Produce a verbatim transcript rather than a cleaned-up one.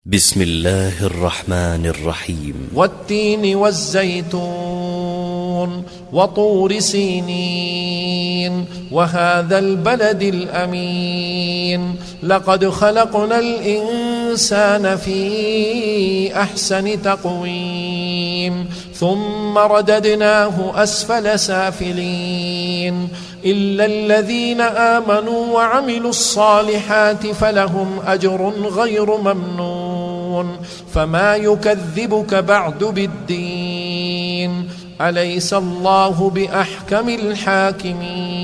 بسم الله الرحمن الرحيم. والتين والزيتون وطور سينين وهذا البلد الأمين لقد خلقنا الإنسان في أحسن تقويم ثم رددناه أسفل سافلين إلا الذين آمنوا وعملوا الصالحات فلهم أجر غير ممنون فما يكذبك بعد بالدين أليس الله بأحكم الحاكمين.